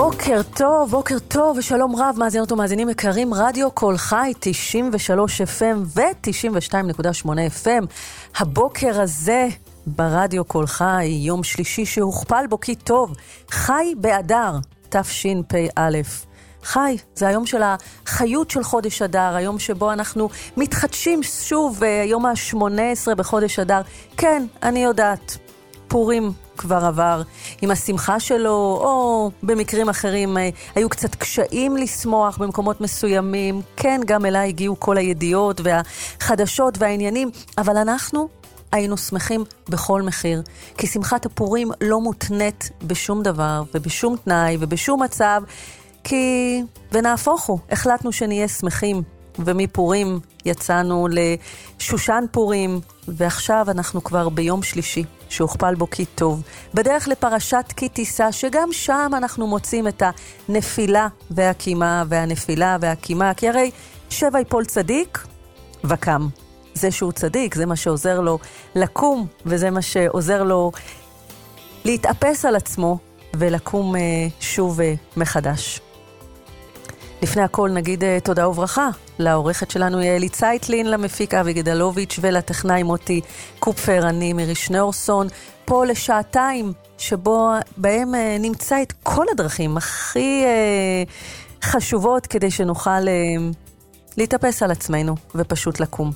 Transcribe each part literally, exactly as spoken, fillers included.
בוקר טוב, בוקר טוב ושלום רב, מאזינות ומאזינים יקרים, רדיו קול חי תשעים ושלוש אף אם ו-תשעים ושתיים נקודה שמונה אף אם. הבוקר הזה ברדיו קול חי, יום שלישי שהוכפל בו כי טוב, חי באדר, תשפ"א. חי, זה היום של החיות של חודש אדר, היום שבו אנחנו מתחדשים שוב, יום ה-שמונה עשרה בחודש אדר. כן, אני יודעת, פורים כבר עבר עם השמחה שלו, או במקרים אחרים היו קצת קשיים לשמוח במקומות מסוימים. כן, גם אליי הגיעו כל הידיעות והחדשות והעניינים, אבל אנחנו היינו שמחים בכל מחיר, כי שמחת הפורים לא מותנית בשום דבר ובשום תנאי ובשום מצב, כי ונהפוך הוא, החלטנו שנהיה שמחים, ומפורים יצאנו לשושן פורים, ועכשיו אנחנו כבר ביום שלישי שהוכפל בו כי טוב, בדרך לפרשת כי תישא, שגם שם אנחנו מוצאים את הנפילה והקימה, והנפילה והקימה, כי הרי שבע יפול צדיק וקם. זה שהוא צדיק, זה מה שעוזר לו לקום, וזה מה שעוזר לו להתאפס על עצמו ולקום שוב מחדש. לפני הכל נגיד תודה וברכה לעורכת שלנו יעלי צייטלין, למפיק אבי גדלוביץ' ולטכנאי מוטי קופפר. אני מירי שניאורסון, פה לשעתיים שבו בהם נמצא את כל הדרכים הכי חשובות כדי שנוכל להתאפס על עצמנו ופשוט לקום.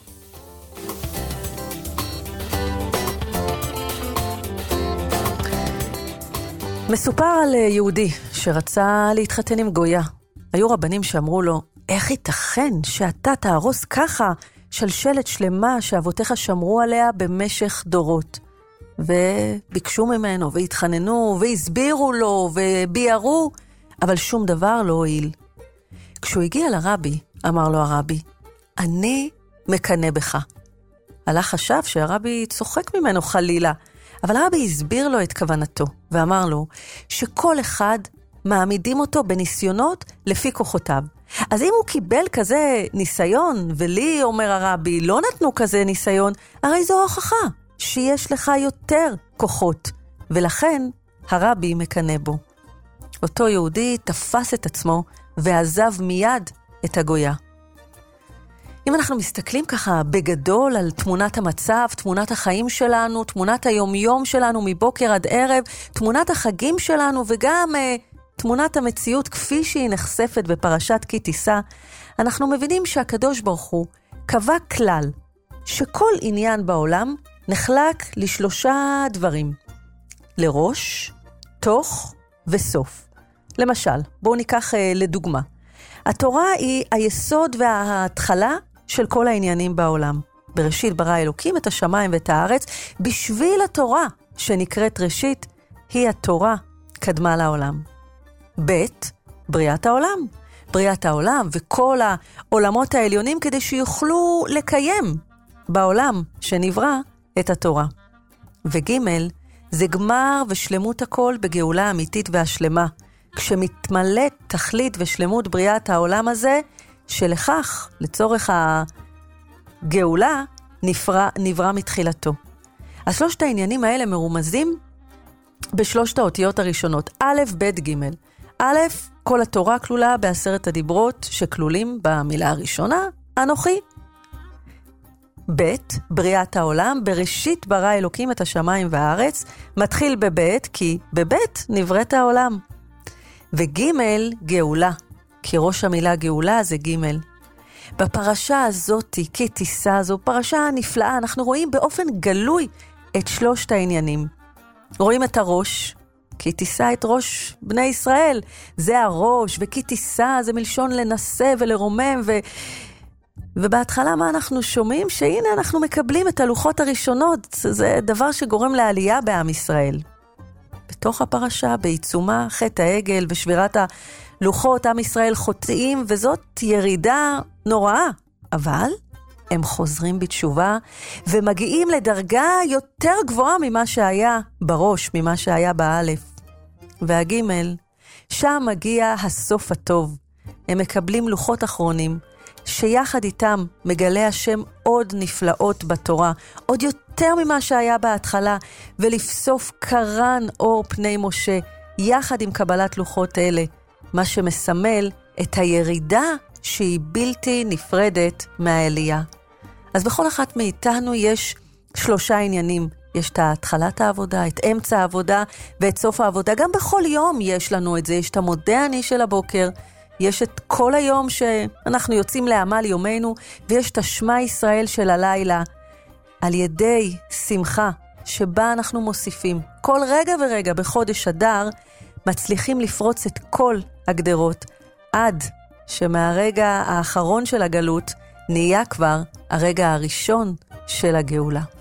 מסופר על יהודי שרצה להתחתן עם גויה. היו רבנים שאמרו לו, איך ייתכן שאתה תהרוס ככה שלשלת שלמה שאבותיך שמרו עליה במשך דורות? וביקשו ממנו והתחננו והסבירו לו וביארו, אבל שום דבר לא הועיל. כשהוא הגיע לרבי, אמר לו הרבי, אני מקנה בך. הלך חשב שהרבי צוחק ממנו חלילה, אבל הרבי הסביר לו את כוונתו, ואמר לו שכל אחד מעמידים אותו בניסיונות לפי כוחותיו. אז אם הוא קיבל כזה ניסיון, ולי, אומר הרבי, לא נתנו כזה ניסיון, הרי זו הוכחה שיש לך יותר כוחות, ולכן הרבי מקנה בו. אותו יהודי תפס את עצמו ועזב מיד את הגויה. אם אנחנו מסתכלים ככה בגדול על תמונת המצב, תמונת החיים שלנו, תמונת היומיום שלנו מבוקר עד ערב, תמונת החגים שלנו וגם אה, תמונת המציאות כפי שהיא נחשפת בפרשת כי תישא, אנחנו מבינים שהקדוש ברוך הוא קבע כלל שכל עניין בעולם נחלק לשלושה דברים, לראש, תוך וסוף. למשל, בואו ניקח אה, לדוגמה. התורה היא היסוד וההתחלה של כל העניינים בעולם. בראשית ברא אלוקים את השמיים ואת הארץ. בשביל התורה שנקראת ראשית, היא התורה קדמה לעולם. ב' בריאת העולם. בריאת העולם וכל העולמות העליונים כדי שיוכלו לקיים בעולם שנברא את התורה. וג' זה גמר ושלמות הכל בגאולה האמיתית והשלמה. כשמתמלאת תכלית ושלמות בריאת העולם הזה, שלכך, לצורך הגאולה, נברא, נברא מתחילתו. אז שלושת העניינים האלה מרומזים בשלושת האותיות הראשונות, א', ב', ג'. א', כל התורה כלולה בעשרת הדיברות שכלולים במילה הראשונה, אנוכי. ב', בריאת העולם, בראשית ברא אלוקים את השמיים והארץ, מתחיל בב' כי בב' נבראת העולם. וג' גאולה, כי ראש המילה גאולה זה ג'. בפרשה הזאת, כי תישא, זו פרשה נפלאה, אנחנו רואים באופן גלוי את שלושת העניינים. רואים את הראש, כי תישא את ראש בני ישראל, זה הראש, וכי תישא זה מלשון לנסה ולרומם, ו... ובהתחלה מה אנחנו שומעים? שהנה אנחנו מקבלים את הלוחות הראשונות, זה דבר שגורם לעלייה בעם ישראל. בתוך הפרשה, בעיצומה, חטא העגל ושבירת הלוחות, עם ישראל חוטאים, וזאת ירידה נוראה. אבל הם חוזרים בתשובה, ומגיעים לדרגה יותר גבוהה ממה שהיה בראש, ממה שהיה באלף. והגימל, שם מגיע הסוף הטוב. הם מקבלים לוחות אחרונים, שיחד איתם מגלה השם עוד נפלאות בתורה, עוד יותר ממה שהיה בהתחלה, ולפסוף קרן אור פני משה, יחד עם קבלת לוחות אלה, מה שמסמל את הירידה שהיא בלתי נפרדת מהעלייה. אז בכל אחת מאיתנו יש שלושה עניינים. יש את התחלת העבודה, את אמצע העבודה ואת סוף העבודה. גם בכל יום יש לנו את זה. יש את המודה אני של הבוקר, יש את כל היום שאנחנו יוצאים לעמל יומנו, ויש את השמה ישראל של הלילה, על ידי שמחה שבה אנחנו מוסיפים. כל רגע ורגע בחודש אדר מצליחים לפרוץ את כל הגדרות, עד שמהרגע האחרון של הגלות נהיה כבר הרגע הראשון של הגאולה.